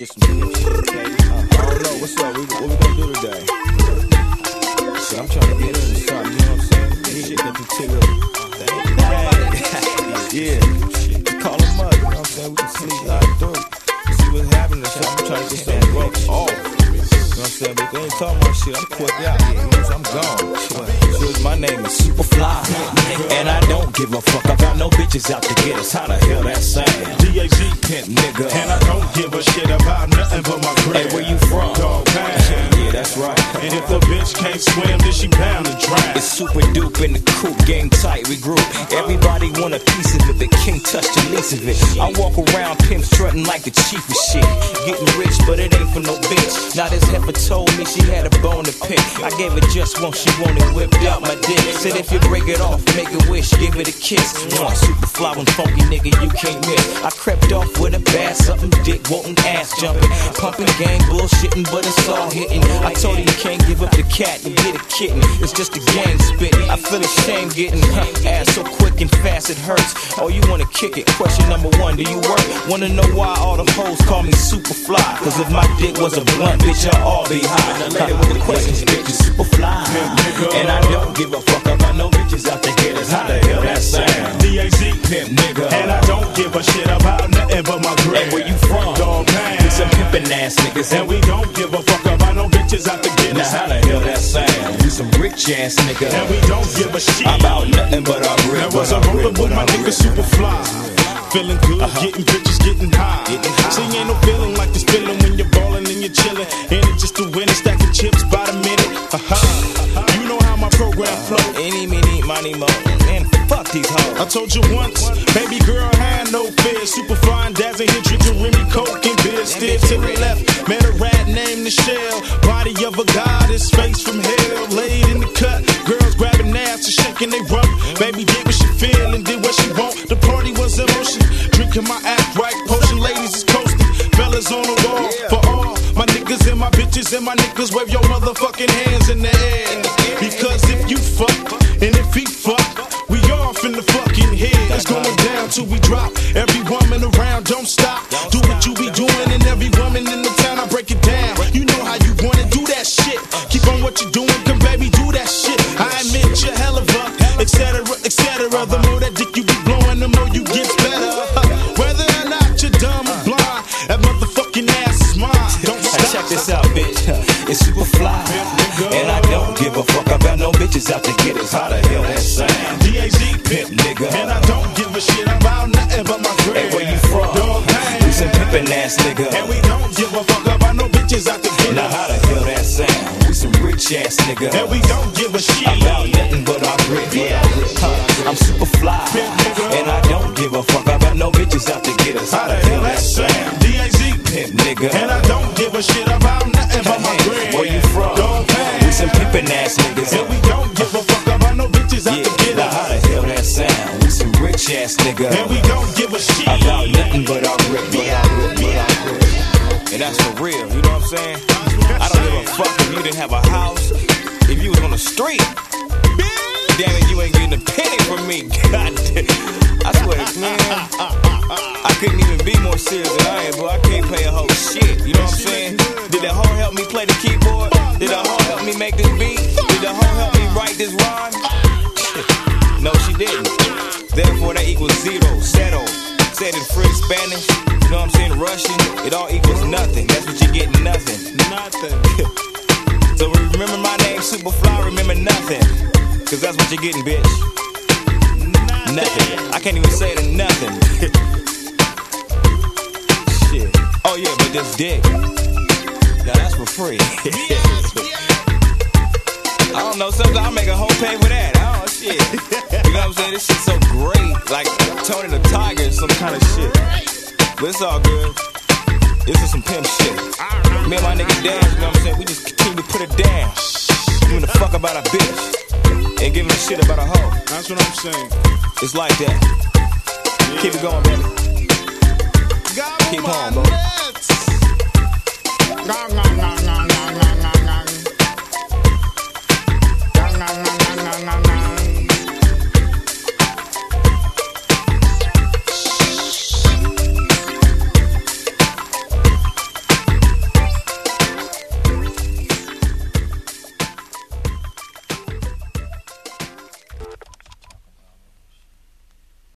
Get some shit, okay? I don't know, what's up? What we gonna do today? Shit, I'm trying to get into something, you know what I'm saying? This shit got the ticket. Yeah, call them up, you know what I'm saying? We can see how it do. See what's happening, so I'm trying to get something broke off. You know what I'm saying? But if they ain't talking about shit, I'm quick out here, you know, so I'm gone. Shit, my name is Superfly, and I don't give a fuck. I got no bitches out to get us. How the hell that sound? DAZ Pimp nigga, and I don't give a shit about nothing but my bread. Hey, where you from? Dog pound. Yeah, that's right. And if the bitch can't swim, then she bound to drown. It's super dupe in the coop, game tight, we group. Everybody want a piece of it, but can't touch the least of it. I walk around pimp strutting like the chief of shit. Getting rich, but it ain't for no bitch. Now this heifer told me she had a bone to pick. I gave her just one, she wanted whipped out my dick. Said if you break it off, make a wish, give it a kiss. Super fly one funky nigga you can't miss. I crept off with a bad something, dick wanting, ass jumping, pumping gang bullshitting, but it's all hitting. I told her you can't give up the cat and get a kitten. It's just a gang spitting. I feel ashamed getting ass so quick and fast it hurts. Oh, you wanna kick it? Question number one, do you work? Wanna know why all the hoes call me Superfly? Cause if my dick was a blunt, bitch, I'll all be high. Now later with the questions, bitch, is Superfly. And I don't give a fuck about no bitches out to get us. How the hell that sound? DAZ Pimp nigga, and I don't give a shit about nothing but my bread. Hey, where you from? Dog pound. We some pimpin' ass niggas, And we don't give a fuck about no bitches out to get now us. how the hell that sound? We some rich ass niggas, And we don't give a shit about nothing but our bread. There was a roller with my nigga Superfly. Feeling good, getting bitches, getting high. See, ain't no feeling like this feeling when you're ballin' and you're chillin'. And it's just a winning stack of chips by the minute. You know how my program flow. Any, meeny, money, mo. Man, fuck these hoes. I told you once, baby girl had no fear. Super fine, dazzling here, drinking Remy, Coke, and beer. Steer to the left, met a rat named Michelle. Body of a goddess, face from hell. Laid in the cut, girls grabbing ass and shaking they rump. Baby did what she feel and did what she want. The party was in motion, drinking my act right. Potion ladies is coasting, fellas on the wall. For all my niggas and my bitches and my niggas, wave your motherfucking hands in the air. Because if you fuck, and if he fuck, we off in the fucking head. It's going down till we drop. Every woman around, don't stop. Do what you be doing, and every woman in the town, I break it down. You know how you wanna do that shit. Keep on what you're doing, come baby, do that shit. I admit you're hell of a, etc., etc. The more that dick you be blowing, the more you get better. Whether or not you're dumb or blind, that motherfucking ass is mine. Don't stop. Check this out, bitch. It's Superfly, and I don't give a fuck about no bitches out to get us. How the hell that sound? DAZ Pimp nigga, and I don't give a shit about nothing but my bread. hey, where you from? Dog pound. We some pimpin' ass nigga, And we don't give a fuck about no bitches out to get now us. how the hell that sound? We some rich ass nigga, And we don't give a shit about nothing but our bread. I'm Superfly, and I don't give a fuck about no bitches out to get us. How the hell that sound? DAZ Pimp nigga, and I don't give a shit about nothing but my bread. where you from? Dog pound. We some pimpin' ass niggas, And we don't give a fuck about no bitches out yeah, to get now how us. the hell that sound? We some rich ass nigga, And we don't give a shit about nothing but our bread. And that's for real, you know what I'm saying? I don't give a fuck if you didn't have a house, if you was on the street. Damn it, you ain't getting a penny from me. God damn. I swear, man, I couldn't even be more serious than I am, boy. I can't pay a whole shit, you know what I'm saying? Did that hoe help me play the keyboard? Did that hoe help me make this beat? Did that hoe help me write this rhyme? No, she didn't. Therefore, that equals zero, settle. Said in French, Spanish, you know what I'm saying, Russian, it all equals nothing. That's what you get, nothing. nothing. So remember my name, Superfly, remember nothing. Cause that's what you're getting, bitch. Nothing. I can't even say it in nothing. Shit. Oh yeah, but this dick. Now that's for free. I don't know, sometimes I make a whole pay for that. Oh shit. You know what I'm saying? This shit's so great. Like Tony the Tiger is some kind of shit. But it's all good. This is some pimp shit. Me and my nigga Dan, you know what I'm saying? We just continue to put it down. Giving a fuck about a bitch. And giving a shit about a hoe. That's what I'm saying. It's like that. Yeah. Keep it going, baby. Keep on, bro.